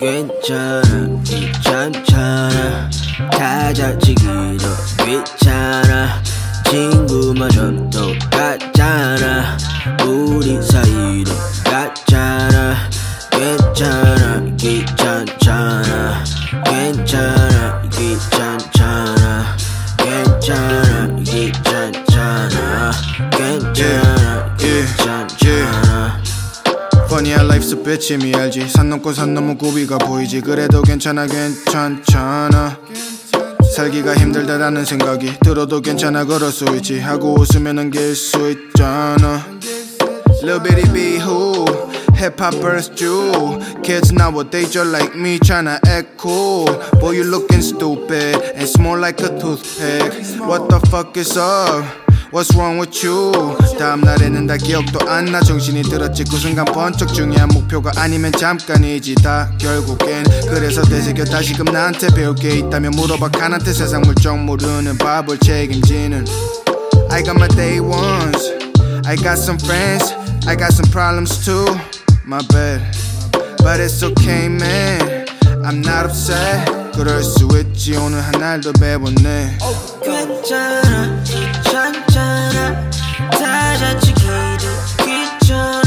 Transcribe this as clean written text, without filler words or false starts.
괜찮아 귀찮잖아 다자치기도 귀찮아 친구마저 똑같잖아 우리 사이도 같잖아 괜찮아 귀찮잖아 괜찮아 귀찮잖아 괜찮아 귀찮잖아 괜찮아 귀찮잖아 Funny how life's a bitch 이미 알지 산 넘고 산 넘은 고비가 보이지 그래도 괜찮아 괜찮잖아 살기가 힘들다라는 생각이 들어도 괜찮아 그럴 수 있지 하고 웃으면 넘길 수 있잖아 Lil bitty be who Hip-hop burst you Kids nowadays just like me tryna act cool Boy you looking stupid And small like a toothpick What the fuck is up? What's wrong with you? 다음날에는 다 기억도 안 나 정신이 들었지 그 순간 번쩍 중요한 목표가 아니면 잠깐이지 다 결국엔 그래서 되새겨 다시금 나한테 배울 게 있다면 물어봐 칸한테 세상 물정 모르는 바보를 책임지는 I got my day ones I got some friends I got some problems too My bad But it's okay man I'm not upset 그럴 수 있지 오늘 한 날도 배웠네 괜찮아 귀찮잖아 다자치기도 귀찮아